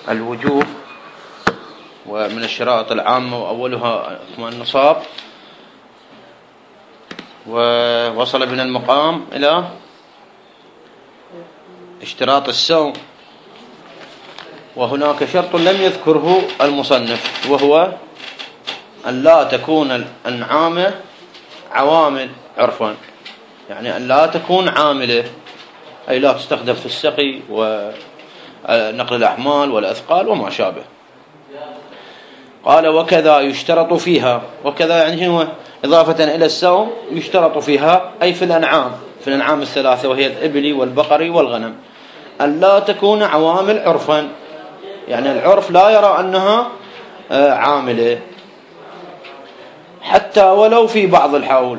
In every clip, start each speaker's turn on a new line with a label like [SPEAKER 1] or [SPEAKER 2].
[SPEAKER 1] الوجوب ومن الشرائط العامة وأولها إتمام النصاب، ووصل بنا المقام إلى اشتراط الصوم، وهناك شرط لم يذكره المصنف، وهو أن لا تكون الأنعام عوامل عرفا، يعني أن لا تكون عاملة، أي لا تستخدم في السقي ونقل الأحمال والأثقال وما شابه. قال وكذا يشترط فيها، وكذا يعني هو إضافة إلى الصوم يشترط فيها، أي في الأنعام الثلاثة وهي الإبل والبقر والغنم، أن لا تكون عوامل عرفا، يعني العرف لا يرى أنها عاملة حتى ولو في بعض الحول،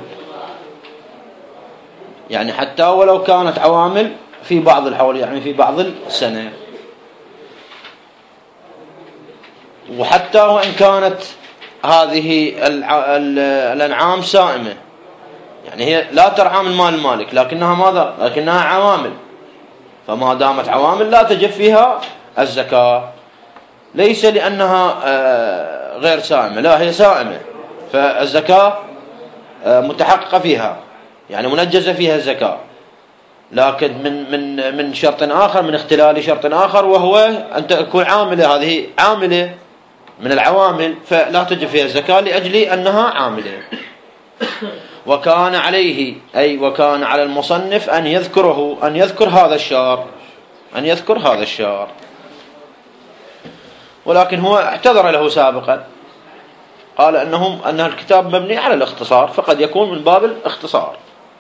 [SPEAKER 1] يعني حتى ولو كانت عوامل في بعض الحول، يعني في بعض السنة، وحتى وإن كانت هذه الأنعام سائمة، يعني هي لا ترعى من مال المالك، لكنها ماذا؟ لكنها عوامل، فما دامت عوامل لا تجب فيها الزكاة، ليس لأنها غير سائمة، لا هي سائمة، فالزكاة متحققة فيها، يعني منجزة فيها الزكاة، لكن من شرط آخر، من اختلال شرط آخر، وهو أن تكون عاملة، هذه عاملة من العوامل فلا تجب فيها الزكاة لأجل أنها عاملة. وكان عليه، أي وكان على المصنف أن يذكر هذا الشار، ولكن هو اعتذر له سابقا، قال أن الكتاب مبني على الاختصار، فقد يكون من باب الاختصار.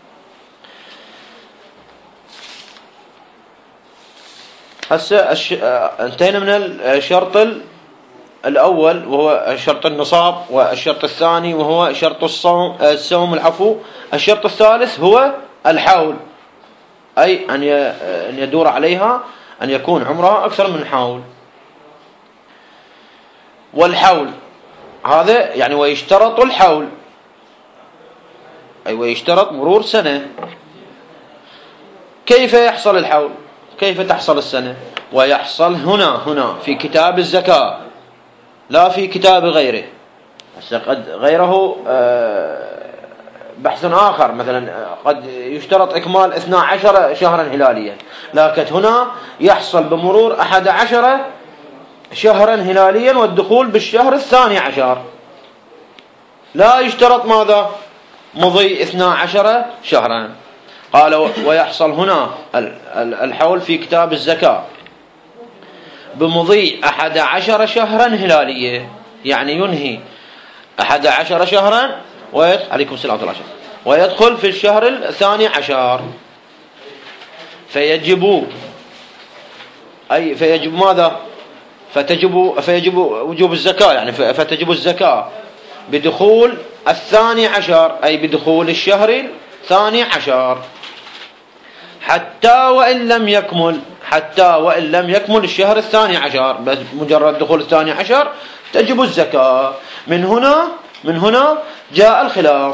[SPEAKER 1] هسه انتهينا من الشرط الأول وهو شرط النصاب، والشرط الثاني وهو شرط الصوم العفو. الشرط الثالث هو الحول، أي أن يدور عليها أن يكون عمرها أكثر من حول. والحول هذا يعني ويشترط الحول، أي ويشترط مرور سنة. كيف يحصل الحول؟ كيف تحصل السنة؟ ويحصل هنا في كتاب الزكاة، لا في كتاب غيره. قد غيره بحث آخر، مثلا قد يشترط إكمال 12 شهرا هلاليا، لكن هنا يحصل بمرور 11 شهرا هلاليا والدخول بالشهر 12، لا يشترط ماذا؟ مضي 12 شهرا. قال ويحصل هنا الحول في كتاب الزكاة بمضي 11 شهرا هلالية، يعني ينهي 11 شهرا عليكم السلام ورحمة الله، ويدخل في الشهر 12، فيجب ماذا؟ فيجب وجوب الزكاة، يعني فتجب الزكاة بدخول 12، أي بدخول الشهر 12، حتى وإن لم يكمل الشهر 12، بس مجرد دخول 12 تجب الزكاة. من هنا جاء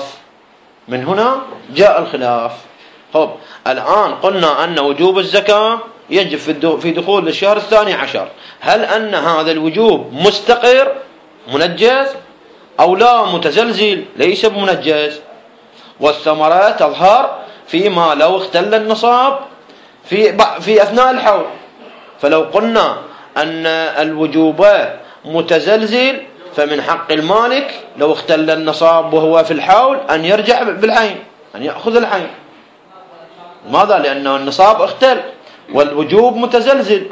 [SPEAKER 1] الخلاف. طب الآن قلنا أن وجوب الزكاة يجب في دخول الشهر 12، هل أن هذا الوجوب مستقر منجز أو لا متزلزل ليس بمنجز؟ والثمرة تظهر فيما لو اختل النصاب في أثناء الحول. فلو قلنا أن الوجوب متزلزل، فمن حق المالك لو اختل النصاب وهو في الحول أن يرجع بالعين، أن يأخذ العين. ماذا؟ لأن النصاب اختل والوجوب متزلزل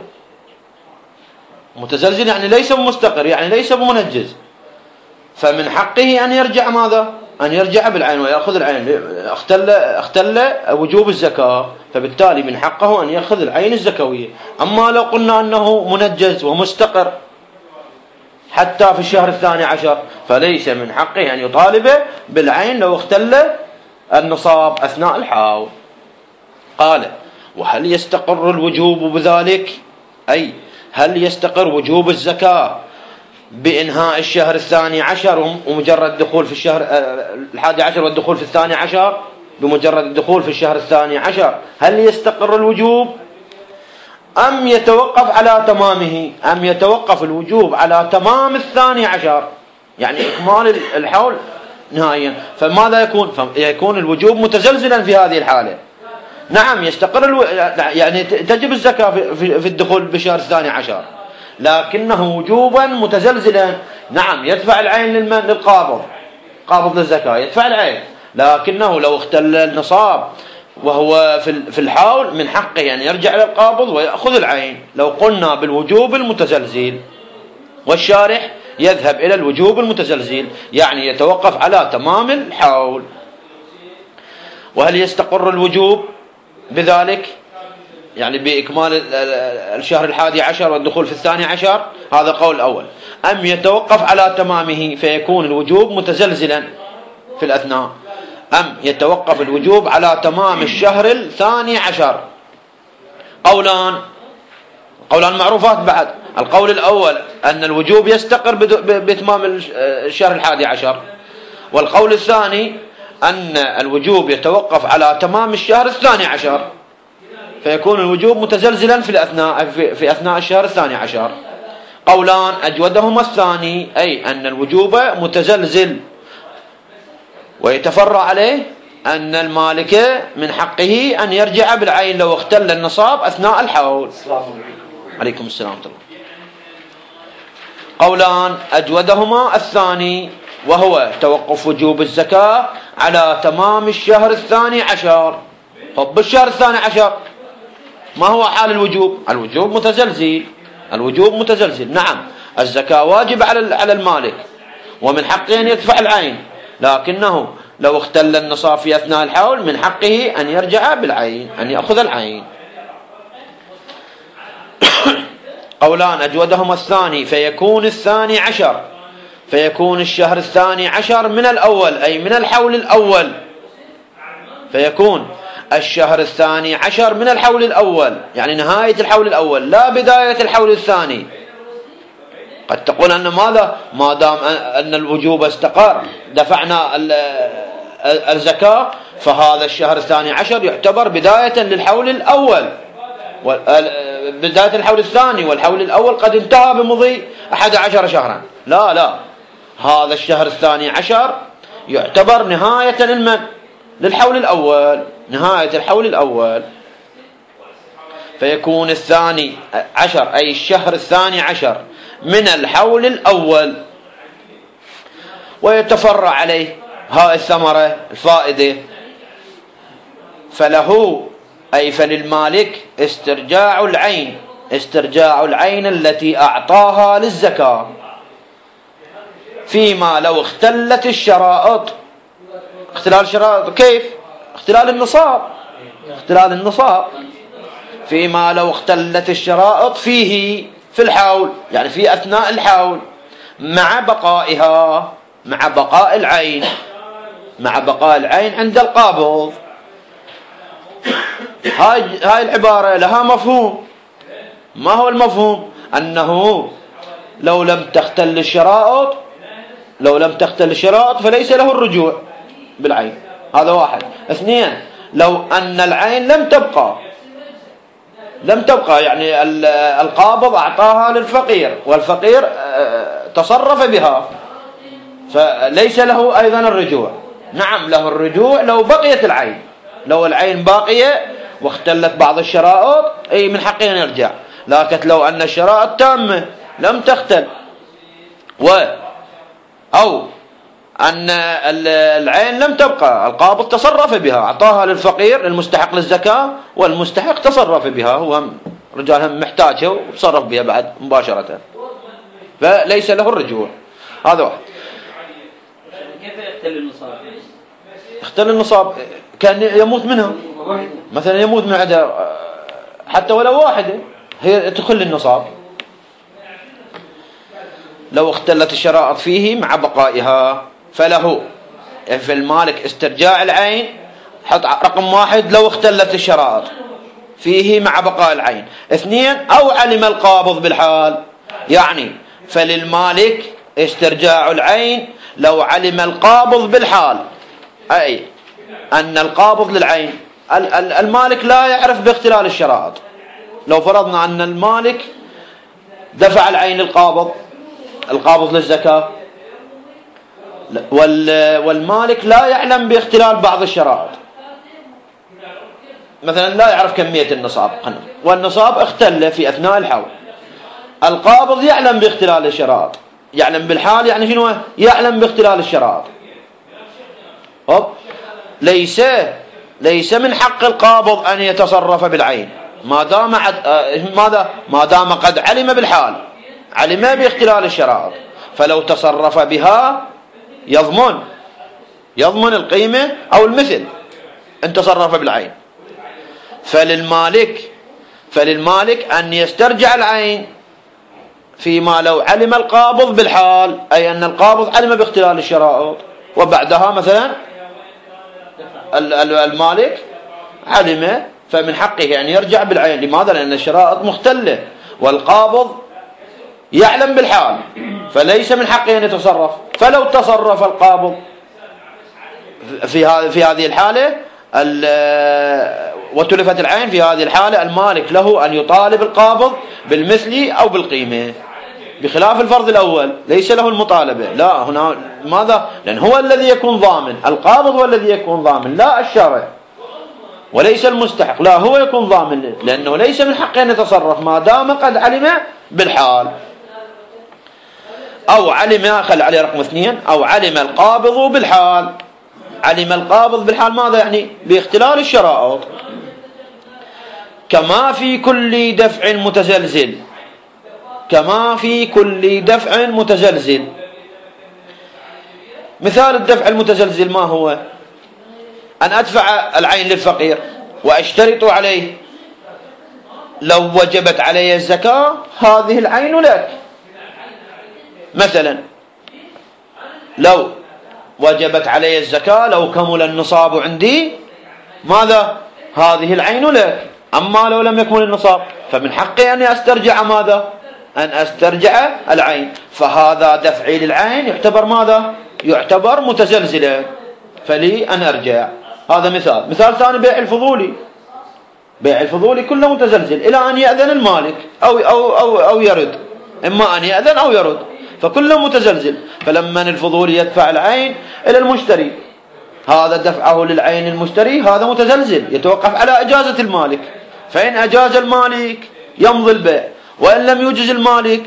[SPEAKER 1] يعني ليس بمستقر، يعني ليس بمنجز، فمن حقه أن يرجع ماذا؟ أن يرجع بالعين ويأخذ العين، اختل وجوب الزكاة، فبالتالي من حقه أن يأخذ العين الزكوية. أما لو قلنا أنه منجز ومستقر حتى في الشهر 12، فليس من حقه أن يطالب بالعين لو اختل النصاب أثناء الحول. قال وهل يستقر الوجوب بذلك؟ أي هل يستقر وجوب الزكاة بإنهاء الشهر 12 ومجرد الدخول في الشهر 11 والدخول في 12، بمجرد الدخول في الشهر 12 هل يستقر الوجوب، أم يتوقف على تمامه، أم يتوقف الوجوب على تمام 12، يعني إكمال الحول نهائيا. فماذا يكون؟ يكون الوجوب متزلزلا في هذه الحالة. نعم يستقر يعني تجب الزكاة في الدخول بالشهر 12، لكنه وجوبا متزلزلا. نعم يدفع العين للقابض، قابض للزكاة يدفع العين، لكنه لو اختل النصاب وهو في الحول من حقه أن يرجع للقابض ويأخذ العين. لو قلنا بالوجوب المتزلزل، والشارح يذهب إلى الوجوب المتزلزل، يعني يتوقف على تمام الحول. وهل يستقر الوجوب بذلك، يعني بإكمال الشهر 11 والدخول في 12؟ هذا قول الأول. أم يتوقف على تمامه فيكون الوجوب متزلزلا في الأثناء، أم يتوقف الوجوب على تمام الشهر 12؟ قولان معروفات بعد. القول الأول أن الوجوب يستقر بتمام الشهر 11، والقول الثاني أن الوجوب يتوقف على تمام الشهر 12 فيكون الوجوب متزلزلا في أثناء الشهر 12. قولان أجودهما الثاني، أي أن الوجوب متزلزل، ويتفرع عليه أن المالك من حقه أن يرجع بالعين لو اختل النصاب أثناء الحول. عليكم السلام ورحمة الله. قولان أجودهما الثاني، وهو توقف وجوب الزكاة على تمام الشهر 12. طب بالشهر 12 ما هو حال الوجوب؟ الوجوب متزلزل. نعم الزكاة واجب على المالك ومن حقه أن يدفع العين، لكنه لو اختل النصاب في أثناء الحول من حقه أن يرجع بالعين، أن يأخذ العين. قولان أجودهما الثاني، فيكون 12، فيكون الشهر 12 من الأول، أي من الحول الأول، فيكون الشهر 12 من الحول الأول، يعني نهاية الحول الأول لا بداية الحول الثاني. قد تقول أن ماذا؟ ما دام أن الوجوب استقر دفعنا الزكاة، فهذا الشهر 12 يعتبر بداية للحول الأول، بداية الحول الثاني، والحول الأول قد انتهى بمضي 11 شهرا. لا، هذا الشهر 12 يعتبر نهاية للحول الأول، نهاية الحول الأول. فيكون 12 أي الشهر 12 من الحول الأول. ويتفرع عليه هاي الثمرة الفائدة، فله أي فللمالك استرجاع العين التي أعطاها للزكاة، فيما لو اختلت الشرائط. اختلال الشرائط كيف؟ اختلال النصاب. فيما لو اختلت الشرائط فيه في الحول، يعني في أثناء الحول، مع بقاء العين عند القابض. هاي العبارة لها مفهوم. ما هو المفهوم؟ أنه لو لم تختل الشرائط فليس له الرجوع بالعين. هذا واحد. اثنين، لو أن العين لم تبقى يعني القابض أعطاها للفقير والفقير تصرف بها، فليس له أيضا الرجوع. نعم له الرجوع لو بقيت العين، لو العين باقية واختلت بعض الشرائط أي من حقه أن يرجع. لكن لو أن الشرائط تامة لم تختل أو أن العين لم تبقى، القابض تصرف بها، أعطاها للفقير المستحق للزكاة، والمستحق تصرف بها، هو رجال محتاجها وتصرف بها بعد مباشرة، فليس له الرجوع. هذا واحد.
[SPEAKER 2] كيف يختل النصاب؟
[SPEAKER 1] اختل النصاب كان يموت منها، مثلا يموت من عدها حتى ولو واحدة هي تخل النصاب. لو اختلت الشرائط فيه مع بقائها فله في المالك استرجاع العين. حط رقم 1 لو اختلت الشرائط فيه مع بقاء العين. 2 أو علم القابض بالحال، يعني فللمالك استرجاع العين لو علم القابض بالحال، أي أن القابض للعين المالك لا يعرف باختلال الشرائط، لو فرضنا أن المالك دفع العين القابض للزكاة، والمالك لا يعلم باختلال بعض الشرائط، مثلا لا يعرف كمية النصاب والنصاب اختل في أثناء الحول، القابض يعلم باختلال الشرائط، يعلم بالحال يعني شنو؟ يعلم باختلال الشرائط. ليس من حق القابض أن يتصرف بالعين ما دام قد علم بالحال، علم باختلال الشرائط، فلو تصرف بها يضمن القيمة أو المثل إن تصرف بالعين. فللمالك أن يسترجع العين فيما لو علم القابض بالحال، أي أن القابض علم باختلال الشرائط، وبعدها مثلا المالك علم، فمن حقه أن يرجع بالعين. لماذا؟ لأن الشرائط مختلة والقابض يعلم بالحال، فليس من حقه أن يتصرف. فلو تصرف القابض في هذه الحالة وتلفت العين، في هذه الحالة المالك له أن يطالب القابض بالمثل أو بالقيمة، بخلاف الفرض الأول ليس له المطالبة. لا، هنا ماذا؟ لأن هو الذي يكون ضامن، القابض هو الذي يكون ضامن، لا الشارع وليس المستحق، لا هو يكون ضامن، لأنه ليس من حقه أن يتصرف ما دام قد علم بالحال. أو علم، خل عليه رقم 2، أو علم القابض بالحال. علم القابض بالحال ماذا يعني؟ باختلال الشرائط. كما في كل دفع متزلزل، كما في كل دفع متزلزل. مثال الدفع المتزلزل ما هو؟ أن أدفع العين للفقير وأشترط عليه لو وجبت علي الزكاة هذه العين لك. مثلا لو وجبت علي الزكاة، لو كمل النصاب عندي، ماذا؟ هذه العين لك. أما لو لم يكمل النصاب فمن حقي أن أسترجع ماذا؟ أن أسترجع العين. فهذا دفعي للعين يعتبر ماذا؟ يعتبر متزلزلا، فلي أن أرجع. هذا مثال ثاني بيع الفضولي. بيع الفضولي كله متزلزل إلى أن يأذن المالك أو يرد، إما أن يأذن أو يرد، فكله متزلزل. فلما الفضولي يدفع العين إلى المشتري، هذا دفعه للعين المشتري هذا متزلزل، يتوقف على إجازة المالك. فإن أجاز المالك يمضي البيع، وإن لم يجز المالك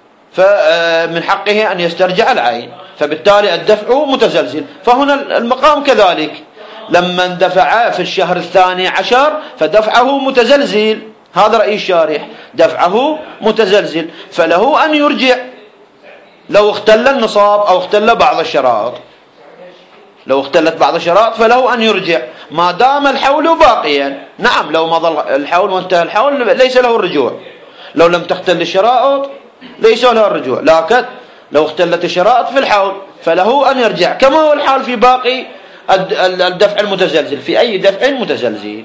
[SPEAKER 1] فمن حقه أن يسترجع العين، فبالتالي الدفع متزلزل. فهنا المقام كذلك، لما اندفع في الشهر 12 فدفعه متزلزل، هذا رأي الشارح، دفعه متزلزل، فله أن يرجع لو اختل النصاب أو اختل بعض الشرائط. لو اختلت بعض الشرائط فله أن يرجع ما دام الحول باقيا. نعم، لو مضى الحول وانتهى الحول ليس له الرجوع، لو لم تختل الشرائط ليس له الرجوع، لكن لو اختلت الشرائط في الحول فله أن يرجع، كما هو الحال في باقي الدفع المتزلزل، في أي دفع متزلزل.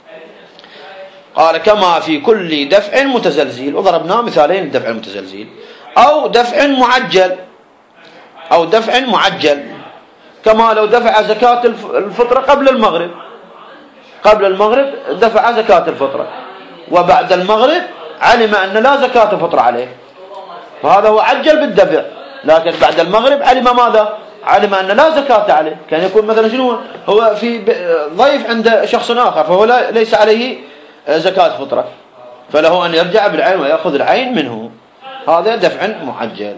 [SPEAKER 1] قال كما في كل دفع متزلزل، وضربنا مثالين الدفع المتزلزل. أو دفع معجل، أو دفع معجل، كما لو دفع زكاة الفطرة قبل المغرب دفع زكاة الفطرة، وبعد المغرب علم أن لا زكاة فطرة عليه، فهذا هو عجل بالدفع. لكن بعد المغرب علم ماذا؟ علم أن لا زكاة عليه. كان يكون مثلا شنو؟ هو في ضيف عند شخص آخر، فهو ليس عليه زكاة فطرة، فله أن يرجع بالعين ويأخذ العين منه، هذا دفع معجل.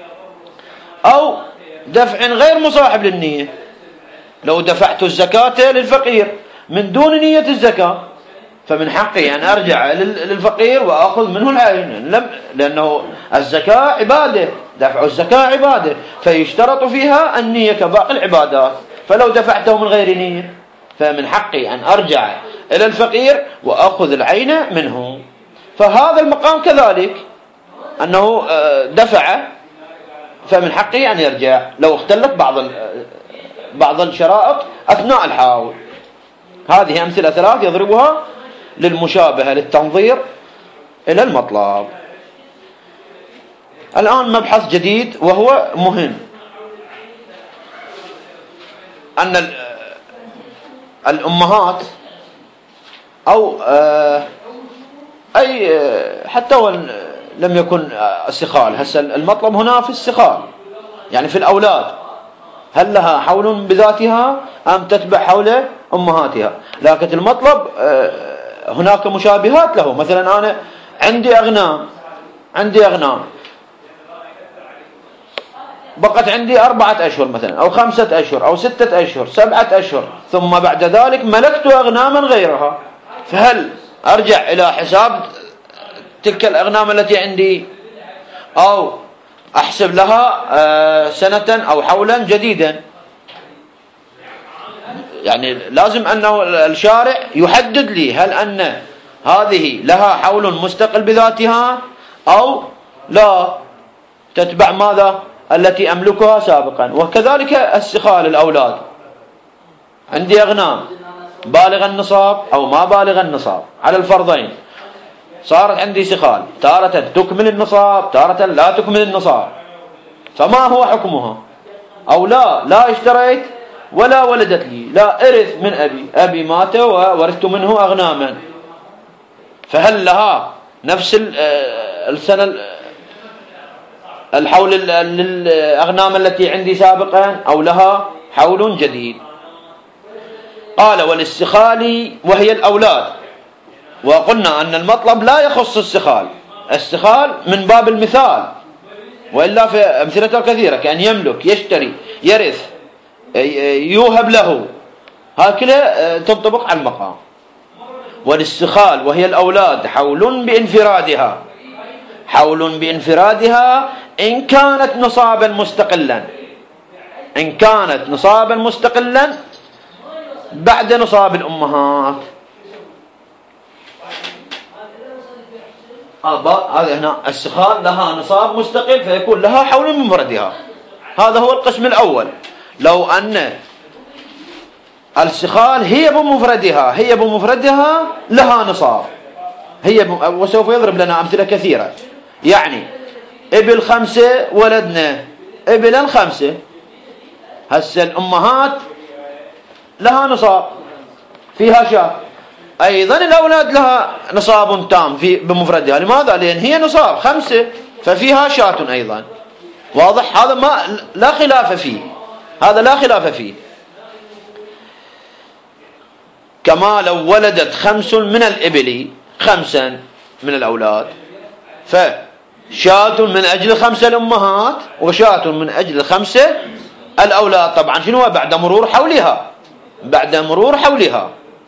[SPEAKER 1] أو دفع غير مصاحب للنية، لو دفعت الزكاة للفقير من دون نية الزكاة فمن حقي أن أرجع للفقير وأخذ منه العين، لأنه الزكاة عبادة، دفع الزكاة عبادة، فيشترط فيها النية كباقي العبادات. فلو دفعته من غير نية فمن حقي أن أرجع إلى الفقير وأخذ العين منه. فهذا المقام كذلك، أنه دفع فمن حقه أن يرجع لو اختلت بعض الشرائط أثناء الحول. هذه أمثلة 3 يضربها للمشابهة للتنظير إلى المطلب. الآن مبحث جديد وهو مهم، أن الأمهات أو أي حتى وإن لم يكن السخال. هسه المطلب هنا في السخال، يعني في الأولاد، هل لها حول بذاتها أم تتبع حول أمهاتها؟ لكن المطلب هناك مشابهات له. مثلا أنا عندي أغنام بقت عندي 4 أشهر مثلا، أو 5 أشهر، أو 6 أشهر، 7 أشهر، ثم بعد ذلك ملكت أغناما غيرها، فهل أرجع إلى حساب تلك الأغنام التي عندي، أو أحسب لها سنة أو حولا جديدا؟ يعني لازم أنه الشارع يحدد لي هل أن هذه لها حول مستقل بذاتها أو لا، تتبع ماذا التي أملكها سابقا. وكذلك السخال الأولاد، عندي أغنام بالغ النصاب أو ما بالغ النصاب على الفرضين، صارت عندي سخال، تارة تكمل النصاب، تارة لا تكمل النصاب، فما هو حكمها؟ أو لا اشتريت ولا ولدت لي، لا إرث من أبي مات وورثت منه أغناما، فهل لها نفس السنة الحول للأغنام التي عندي سابقا أو لها حول جديد؟ قال وللسخال وهي الأولاد. وقلنا أن المطلب لا يخص السخال من باب المثال، وإلا في أمثلة كثيرة كأن يملك، يشتري، يرث، يوهب له، هكذا تنطبق على المقام. وللسخال وهي الأولاد حول بانفرادها إن كانت نصابا مستقلا بعد نصاب الأمهات. هذا هنا السخال لها نصاب مستقل فيكون لها حول بمفردها، هذا هو القسم الأول. لو أن السخال هي بمفردها لها نصاب، وسوف يضرب لنا أمثلة كثيرة. يعني إبل 5 ولدنا إبلا 5، هسه الأمهات لها نصاب فيها شاة، أيضا الأولاد لها نصاب تام بمفردها. لماذا؟ لأن هي نصاب 5 ففيها شاة أيضا. واضح؟ هذا لا خلاف فيه. كما لو ولدت 5 من الإبل 5 من الأولاد، فشاة من أجل 5 الأمهات وشاة من أجل 5 الأولاد. طبعا شنو؟ بعد مرور حولها.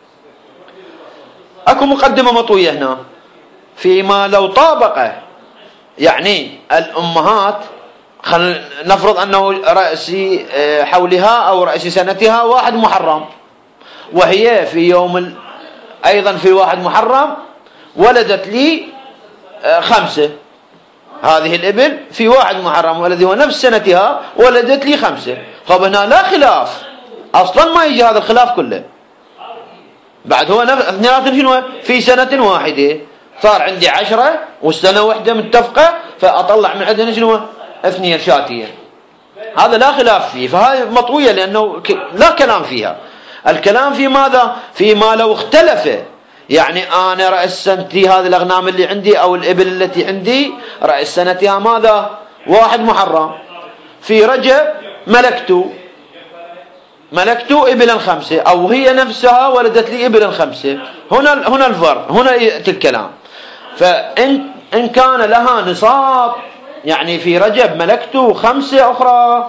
[SPEAKER 1] أكو مقدمة مطوية هنا فيما لو طابق، يعني الأمهات خلينا نفرض أنه رأس حولها أو رأس سنتها 1 محرم، وهي في يوم أيضا في 1 محرم ولدت لي 5. هذه الإبل في 1 محرم والذي هو نفس سنتها ولدت لي 5. طب هنا لا خلاف أصلا، ما يجي هذا الخلاف كله. بعد هو اثنيناتهم شنو في سنة واحدة، صار عندي 10 والسنة واحدة متفقة، فأطلع من عندنا شنو 2 شاتين. هذا لا خلاف فيه، فهذه مطوية لأنه لا كلام فيها. الكلام في ماذا؟ فيما لو اختلف، يعني أنا رأس سنتي هذه الأغنام اللي عندي أو الإبل التي عندي رأس سنتها ماذا 1 محرم، في رجب ملكت إبلا 5، أو هي نفسها ولدت لي إبلا 5. هنا الفرق، هنا يأتي الكلام. فإن كان لها نصاب، يعني في رجب ملكت 5 أخرى،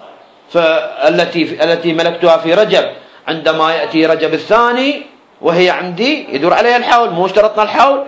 [SPEAKER 1] التي ملكتها في رجب عندما يأتي رجب الثاني وهي عندي يدور عليها الحول، مو اشترطنا الحول،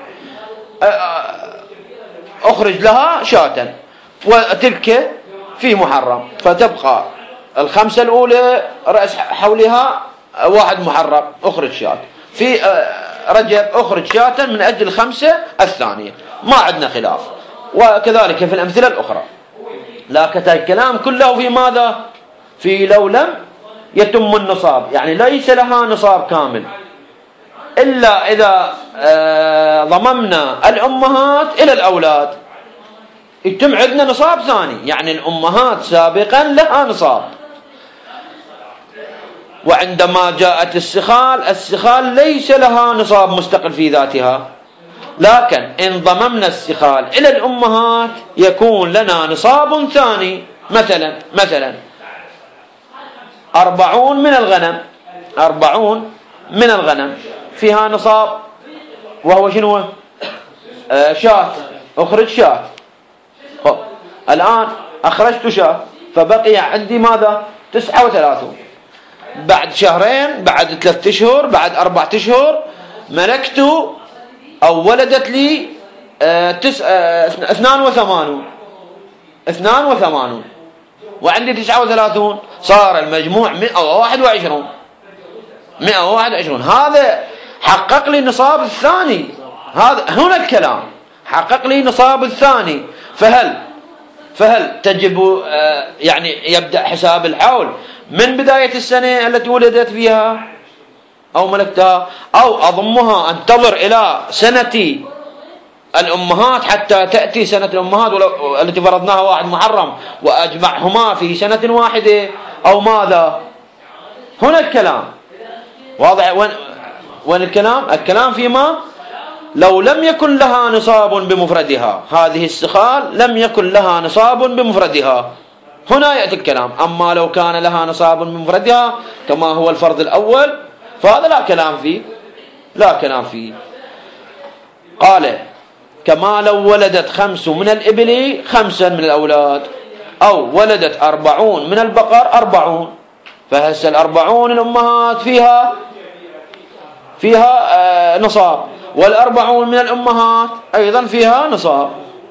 [SPEAKER 1] أخرج لها شاة، وتلك في محرم، فتبقى 5 الأولى رأس حولها 1 محرم، أخرج شاة، في رجب أخرج شاة من أجل 5 الثانية، ما عندنا خلاف. وكذلك في الأمثلة الأخرى. لكن الكلام كله في ماذا؟ في لو لم يتم النصاب، يعني ليس لها نصاب كامل، إلا إذا ضممنا الأمهات إلى الأولاد يتم عندنا نصاب ثاني، يعني الأمهات سابقا لها نصاب. وعندما جاءت السخال ليس لها نصاب مستقل في ذاتها، لكن إن ضممنا السخال إلى الأمهات يكون لنا نصاب ثاني. مثلا 40 من الغنم فيها نصاب، وهو شنو؟ شاة. أخرج شاة. الآن أخرجت شاة فبقي عندي ماذا؟ 39. بعد شهرين، بعد 3 أشهر، بعد 4 أشهر ملكت أو ولدت لي 82 وعندي 39، صار المجموع 121. هذا حقق لي النصاب الثاني. هذا هنا الكلام، حقق لي نصاب الثاني. فهل تجب يعني يبدأ حساب الحول من بداية السنة التي ولدت فيها أو ملكتها، أو أضمها أنتظر إلى سنة الأمهات حتى تأتي سنة الأمهات التي فرضناها 1 محرم وأجمعهما في سنة واحدة، أو ماذا؟ هنا الكلام واضح. وين الكلام فيما لو لم يكن لها نصاب بمفردها، هذه السخال لم يكن لها نصاب بمفردها، هنا يأتي الكلام. أما لو كان لها نصاب بمفردها كما هو الفرض الأول فهذا لا كلام فيه. قال كما لو ولدت 5 من الإبل 5 من الأولاد، أو ولدت 40 من البقر 40، فهسه 40 الأمهات فيها نصاب، 40 من الأمهات أيضا فيها نصاب.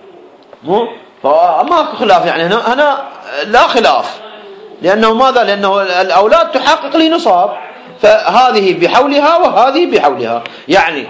[SPEAKER 1] فماكو خلاف، يعني هنا لا خلاف، لأنه ماذا؟ لأنه الأولاد تحقق لي نصاب، فهذه بحولها وهذه بحولها. يعني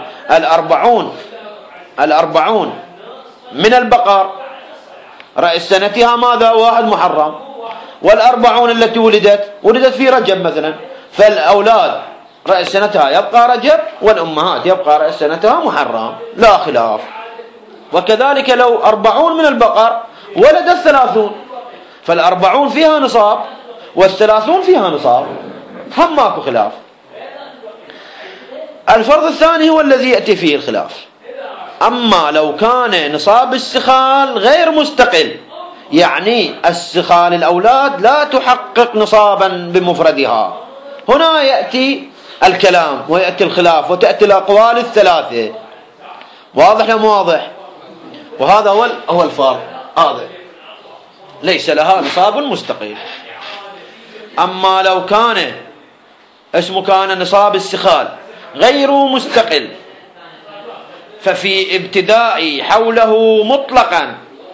[SPEAKER 1] 40 من البقر رأس سنتها ماذا؟ 1 محرم، 40 التي ولدت في رجب مثلا، فالأولاد رأس سنتها يبقى رجب والأمهات يبقى رأس سنتها محرم، لا خلاف. وكذلك لو 40 من البقر ولدت 30، فال40 فيها نصاب وال30 فيها نصاب، هم ماكو خلاف. الفرض الثاني هو الذي يأتي فيه الخلاف. أما لو كان نصاب السخال غير مستقل، يعني السخال الأولاد لا تحقق نصابا بمفردها، هنا يأتي الكلام ويأتي الخلاف وتأتي الأقوال الثلاثة. واضح لم واضح؟ وهذا هو الفرق، هذا ليس لها نصاب مستقل. أما لو كان كان نصاب السخال غير مستقل، ففي ابتداء حوله مطلقا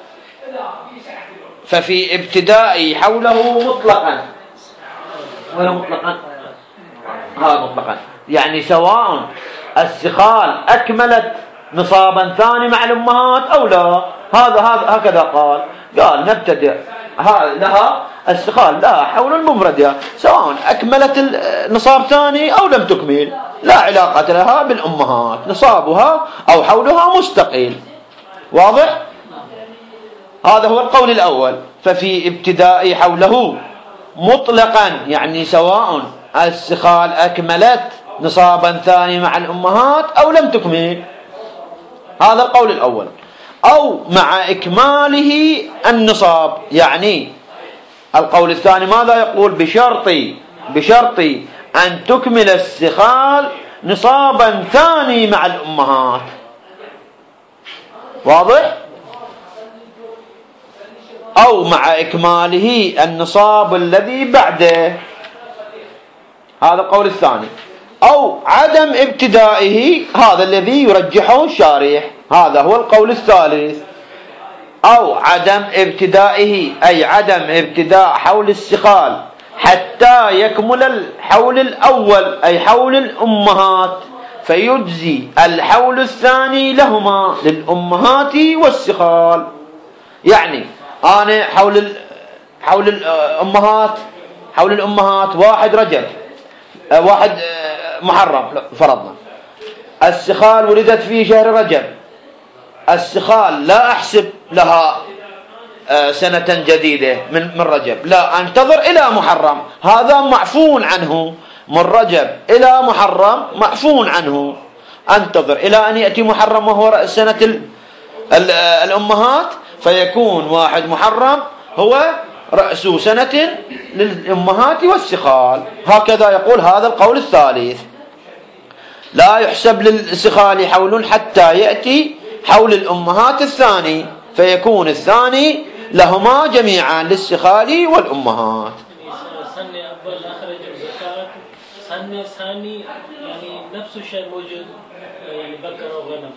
[SPEAKER 1] ولا مطلقا، هذا مطلقا، يعني سواء السخال أكملت نصابا ثاني مع الأمهات أو لا. هكذا قال نبتدئ لها السخال لها حول مفردها، سواء أكملت النصاب ثاني أو لم تكمل، لا علاقة لها بالأمهات، نصابها أو حولها مستقل. واضح؟ هذا هو القول الأول. ففي ابتداء حوله مطلقا، يعني سواء السخال أكملت نصابا ثاني مع الأمهات أو لم تكمل، هذا القول الأول. أو مع إكماله النصاب، يعني القول الثاني ماذا يقول؟ بشرط أن تكمل السخال نصابا ثاني مع الأمهات. واضح؟ أو مع إكماله النصاب الذي بعده، هذا القول الثاني. أو عدم ابتدائه، هذا الذي يرجحه الشارح، هذا هو القول الثالث. أو عدم ابتدائه، أي عدم ابتداء حول السخال حتى يكمل الحول الأول، أي حول الأمهات، فيجزي الحول الثاني لهما، للأمهات والسخال. يعني أنا حول الأمهات 1 رجب 1 محرم فرضنا، السخال ولدت في شهر رجب، السخال لا أحسب لها سنة جديدة من رجب، لا أنتظر إلى محرم، هذا معفون عنه، من رجب إلى محرم معفون عنه. أنتظر إلى أن يأتي محرم وهو رأس سنة الأمهات، فيكون 1 محرم هو رأس سنة للأمهات والسخال. هكذا يقول هذا القول الثالث. لا يحسب للسخال حول حتى يأتي حول الأمهات الثاني، فيكون الثاني لهما جميعا للسخال والأمهات.
[SPEAKER 3] سنة أول أخرج الزكاة، سنة ثاني يعني نفس الشيء موجود، يعني بكر وغنم.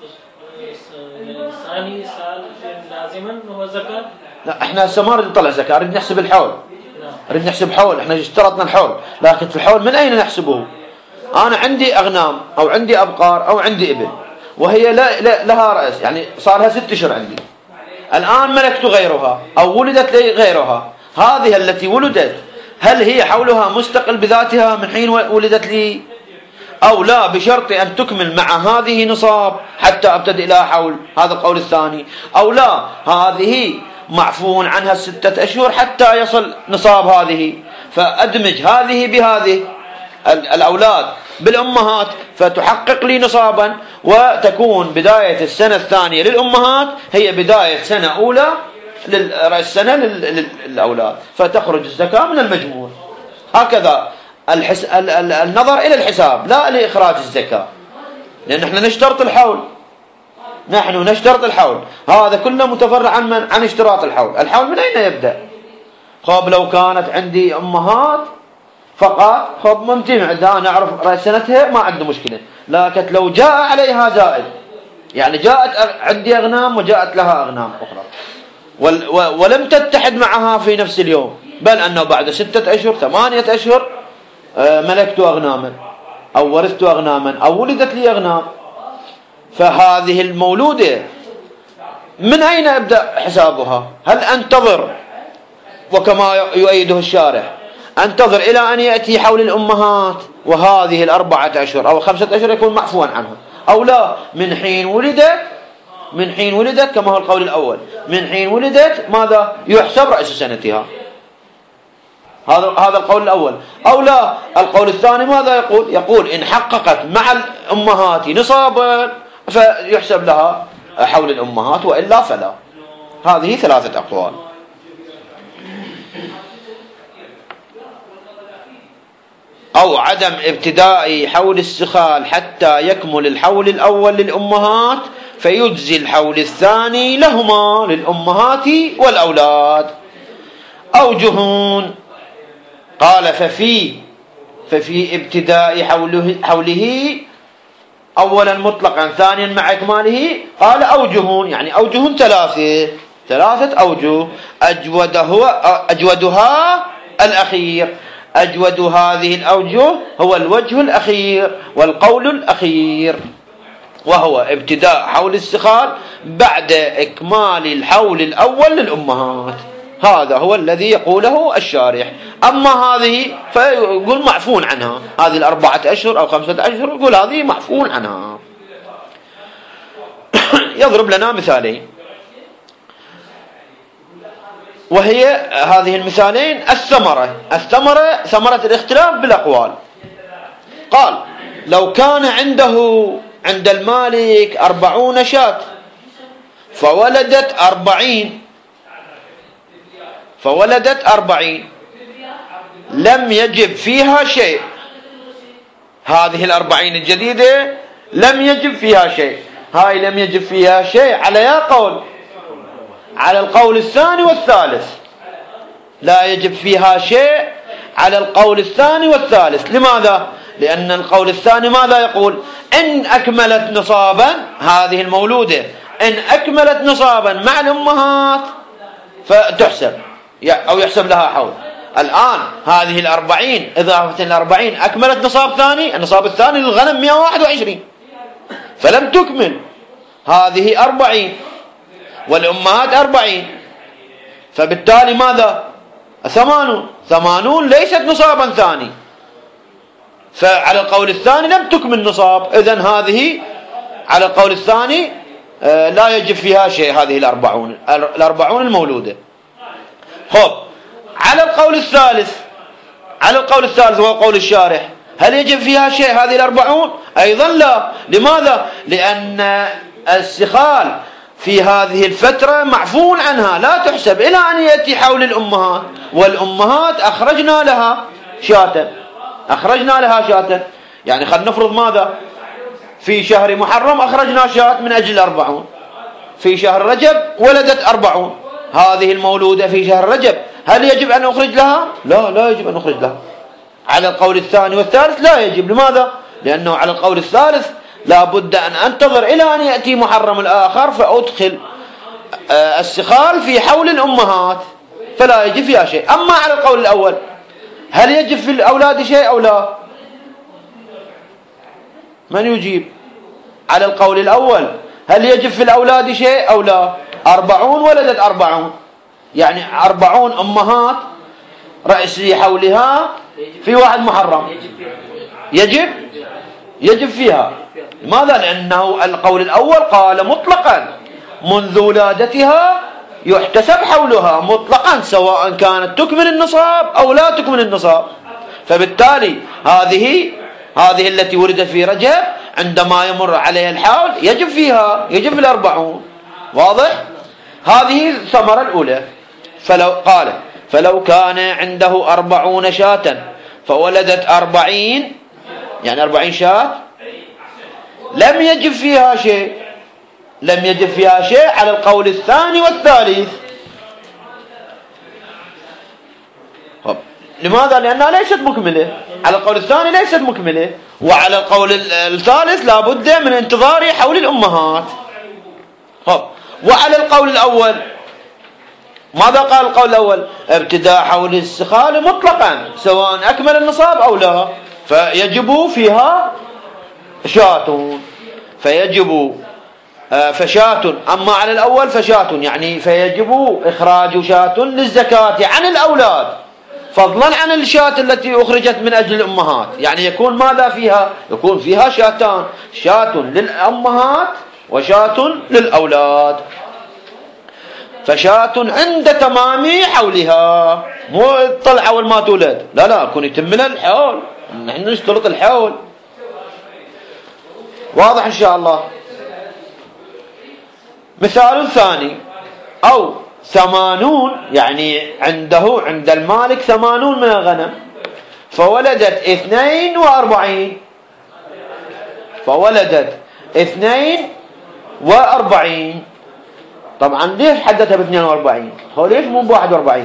[SPEAKER 3] ثاني سال لازما هو زكاة.
[SPEAKER 1] لا احنا هسه ما نريد نطلع زكاة، نريد نحسب الحول. نريد نحسب حول، احنا اشترطنا الحول، لكن في الحول من أين نحسبه؟ أنا عندي أغنام أو عندي أبقار أو عندي إبل، وهي لها رأس، يعني صار لها 6 أشهر عندي. الآن ملكت غيرها أو ولدت لي غيرها، هذه التي ولدت هل هي حولها مستقل بذاتها من حين ولدت لي أو لا، بشرط أن تكمل مع هذه نصاب حتى أبتدئ لها حول؟ هذا القول الثاني. أو لا، هذه معفو عنها 6 أشهر حتى يصل نصاب هذه، فأدمج هذه بهذه الأولاد بالأمهات فتحقق لي نصابا، وتكون بداية السنة الثانية للأمهات هي بداية سنة أولى رأس سنة للأولاد، فتخرج الزكاة من المجموع. هكذا النظر إلى الحساب لا لإخراج الزكاة، لأن احنا نشترط الحول. نحن نشترط الحول، هذا كله متفرع عن من؟ عن اشتراط الحول. الحول من أين يبدأ؟ خب لو كانت عندي أمهات فقط خب ممتنع، أنا أعرف رأس سنتها ما عنده مشكلة، لكن لو جاء عليها زائد، يعني جاءت عندي أغنام وجاءت لها أغنام أخرى ولم تتحد معها في نفس اليوم، بل أنه بعد 6 أشهر 8 أشهر ملكت أغناما أو ورثت أغناما أو ولدت لي أغنام، فهذه المولودة من أين أبدأ حسابها؟ هل أنتظر وكما يؤيده الشارح أنتظر إلى أن يأتي حول الأمهات وهذه 4 أشهر أو 5 أشهر يكون معفوا عنها، أو لا من حين ولدت كما هو القول الأول، من حين ولدت ماذا يحسب رأس سنتها؟ هذا القول الأول. أو لا، القول الثاني ماذا يقول إن حققت مع الأمهات نصابا فيحسب لها حول الأمهات، وإلا فلا. هذه 3 أقوال. أو عدم ابتداء حول السخال حتى يكمل الحول الأول للأمهات، فيجزي الحول الثاني لهما للأمهات والأولاد. أوجهون قال ففي ابتداء حوله أولا مطلقا ثانيا مع إكماله، قال أوجهون يعني أوجهون 3 أوجه. أجودها الأخير، أجود هذه الأوجه هو الوجه الأخير والقول الأخير، وهو ابتداء حول السخال بعد إكمال الحول الأول للأمهات. هذا هو الذي يقوله الشارح. أما هذه فيقول معفون عنها، هذه 4 أشهر أو 5 أشهر يقول هذه معفون عنها. يضرب لنا مثالين، وهي هذه المثالين الثمرة ثمرة الاختلاف بالأقوال. قال لو كان عند المالك 40 شاة فولدت 40 لم يجب فيها شيء، هذه 40 الجديدة لم يجب فيها شيء، هاي لم يجب فيها شيء على يا قول؟ على القول الثاني والثالث. لا يجب فيها شيء على القول الثاني والثالث. لماذا؟ لأن القول الثاني ماذا يقول؟ إن أكملت نصابا، هذه المولودة إن أكملت نصابا مع الأمهات فتحسب أو يحسب لها حول. الآن هذه 40 إضافة 40 أكملت نصاب ثاني، النصاب الثاني للغنم 121 فلم تكمل، هذه 40 والأمهات 40، فبالتالي ماذا؟ 80 ليست نصابا ثاني، فعلى القول الثاني لم تكمل نصاب، إذن هذه على القول الثاني لا يجب فيها شيء، هذه 40 المولودة. خب على القول الثالث وهو قول الشارح، هل يجب فيها شيء هذه ال40؟ أيضا لا. لماذا؟ لأن السخال في هذه الفترة معفو عنها، لا تحسب إلى أن يأتي حول الأمهات، والأمهات أخرجنا لها شاة. يعني خلينا نفرض ماذا؟ في شهر محرم أخرجنا شاة من أجل 40، في شهر رجب ولدت 40، هذه المولودة في شهر رجب هل يجب أن أخرج لها؟ لا يجب أن أخرج لها. على القول الثاني والثالث لا يجب. لماذا؟ لأنه على القول الثالث لا بد أن أنتظر إلى أن يأتي محرم الآخر فأدخل السخال في حول الأمهات، فلا يجب فيها شيء. أما على القول الأول هل يجب في الأولاد شيء أو لا؟ من يجيب؟ على القول الأول هل يجب في الأولاد شيء أو لا؟ 40 ولدت 40، يعني 40 أمهات رأس حولها في 1 محرم يجب فيها. لماذا؟ لأنه القول الأول قال مطلقا منذ ولادتها يحتسب حولها مطلقا، سواء كانت تكمل النصاب أو لا تكمل النصاب. فبالتالي هذه التي ولدت في رجب عندما يمر عليها الحول يجب فيها، يجب ال40. واضح؟ هذه الثمرة الأولى. فلو كان عنده 40 شاة فولدت 40، يعني 40 شاة، لم يجب فيها شيء على القول الثاني والثالث. لماذا؟ لأنها ليست مكملة. على القول الثاني ليست مكملة، وعلى القول الثالث لا بد من انتظار حول الأمهات. وعلى القول الأول ماذا قال القول الأول؟ ابتداء حول السخال مطلقا سواء أكمل النصاب أو لا، فيجب فيها شاة، فشاة. أما على الأول فشاة، يعني فيجب إخراج شاة للزكاة عن الأولاد فضلا عن الشاة التي أخرجت من أجل الأمهات. يعني يكون ماذا فيها؟ يكون فيها شاتان، شاة للأمهات وشاة للأولاد. فشاة عند تمام حولها، مو طلع أول ما تولد، لا يكون يتم لها الحول، نحن نشترط الحول. واضح إن شاء الله. مثال ثاني، أو 80، يعني عند المالك 80 من الغنم فولدت 42. طبعا ليش حددها ب42؟ هو ليش مو ب41؟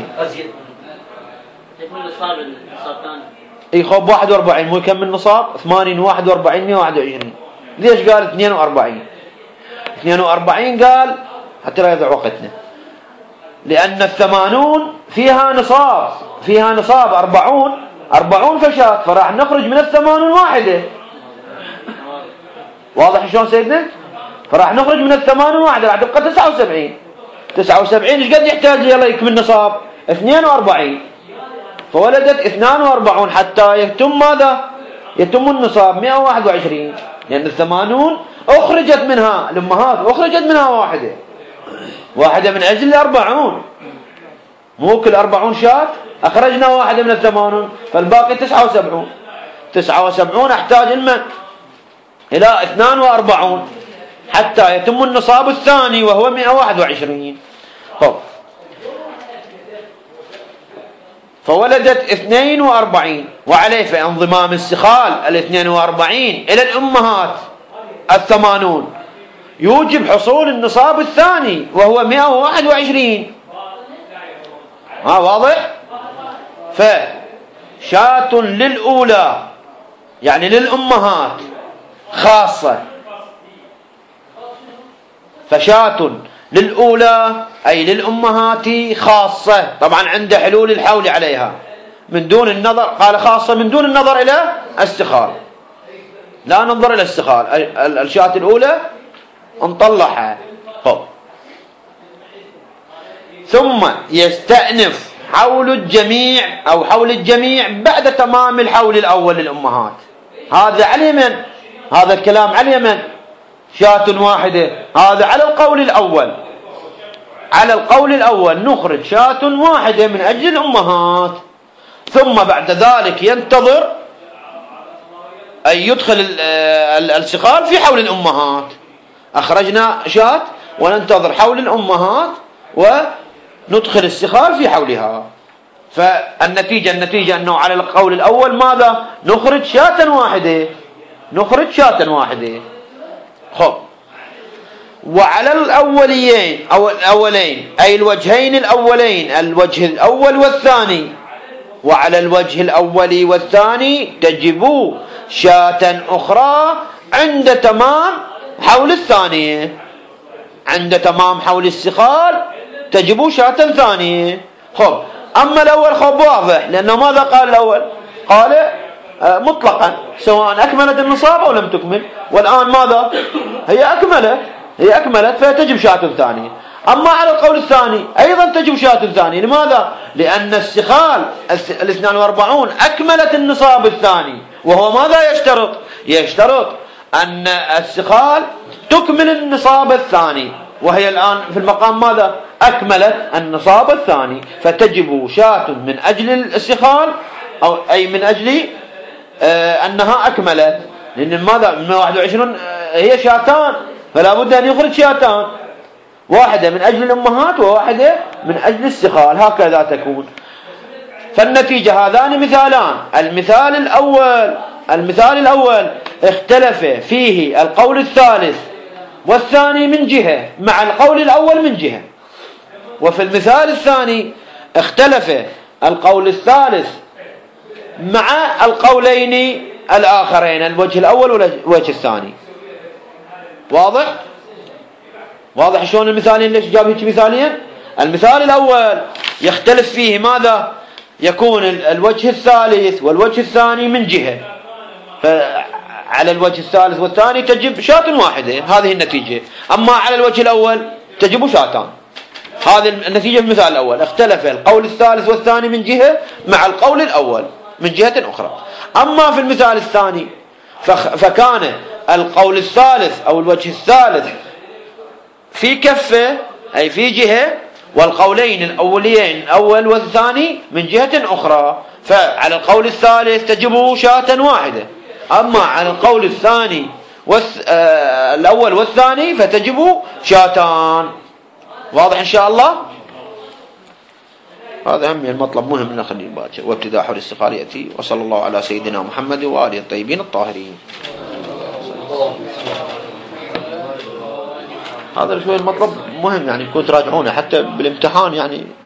[SPEAKER 1] اي خب 41 مو يكمل نصاب 80 41 121. ليش قال 42؟ 42 قال حتى لا يضيع وقتنا، لأن 80 فيها نصاب 40 فشات، فراح نخرج من 80 واحدة. واضح شلون سيدنا؟ فراح نخرج من 80 واحدة، راح تبقى 79. ايش قد يحتاج يلا يكمل نصاب؟ 42. فولدت 42 حتى يتم ماذا؟ يتم النصاب 121، لأن 80 أخرجت منها الأمهات، أخرجت منها واحدة من أجل 40، مو كل 40 شات أخرجنا واحدة من 80، فالباقي 79 أحتاج إلى 42 حتى يتم النصاب الثاني وهو 121. فولدت 42، وعليه فانضمام السخال 42 إلى الأمهات 80 يوجب حصول النصاب الثاني وهو 121. واضح؟ فشاة للأولى يعني للأمهات خاصة، فشاة للأولى أي للأمهات خاصة، طبعا عند حلول الحول عليها من دون النظر، قال خاصة من دون النظر إلى السخال، لا ننظر إلى السخال. الشاة الأولى نطلعها. ثم يستأنف حول الجميع بعد تمام الحول الأول للأمهات. هذا على اليمن، هذا الكلام على اليمن، شاة واحدة، هذا على القول الأول نخرج شاة واحدة من أجل الأمهات، ثم بعد ذلك ينتظر أي يدخل السخال في حول الأمهات. أخرجنا شاة وننتظر حول الأمهات وندخل السخال في حولها. فالنتيجة أنه على القول الأول ماذا؟ نخرج شاة واحدة. خب، وعلى الأولين أو الأولين أي الوجهين الأولين، الوجه الأول والثاني، وعلى الوجه الأول والثاني تجب شاة أخرى عند تمام حول الثانية. عند تمام حول السخال تجب شاة ثانية. خب، أما الأول خب واضح، لأنه ماذا قال الأول؟ قال مطلقا سواء أكملت النصاب أو لم تكمل، والآن ماذا؟ هي أكملت فتجب شاة ثانية. أما على القول الثاني أيضا تجب شاة ثانية. لماذا؟ لأن السخال 42 أكملت النصاب الثاني، وهو ماذا يشترط أن السخال تكمل النصاب الثاني، وهي الآن في المقام ماذا؟ أكملت النصاب الثاني، فتجب شاة من أجل السخال أو أي من أجل أنها أكملت. لأن ماذا؟ من 21 هي شاتان، فلا بد أن يخرج شاتان، واحدة من أجل الأمهات وواحدة من أجل السخال، هكذا تكون. فالنتيجة هذان مثالان. المثال الأول اختلف فيه القول الثالث والثاني من جهة مع القول الأول من جهة، وفي المثال الثاني اختلف القول الثالث مع القولين الآخرين، الوجه الأول والوجه الثاني. واضح شلون المثالين؟ ليش جاب هيك مثالين؟ المثال الأول يختلف فيه ماذا؟ يكون الوجه الثالث والوجه الثاني من جهة، فعلى الوجه الثالث والثاني تجب شاة واحدة، هذه النتيجة. أما على الوجه الأول تجب شاتان، هذه النتيجة في المثال الأول. اختلف القول الثالث والثاني من جهة مع القول الأول من جهة أخرى. أما في المثال الثاني فكان القول الثالث أو الوجه الثالث في كفة أي في جهة، والقولين الأولين الأول والثاني من جهة أخرى، فعلى القول الثالث تجب شاة واحدة. أما على القول الثاني الأول والثاني فتجب شاتان. واضح إن شاء الله؟ هذا هم المطلب مهم نخليه باكر. وابتداء حول الاستقال يأتي. وصلى الله على سيدنا محمد وآله الطيبين الطاهرين. هذا شوي المطلب مهم، يعني كنت تراجعونه حتى بالامتحان يعني.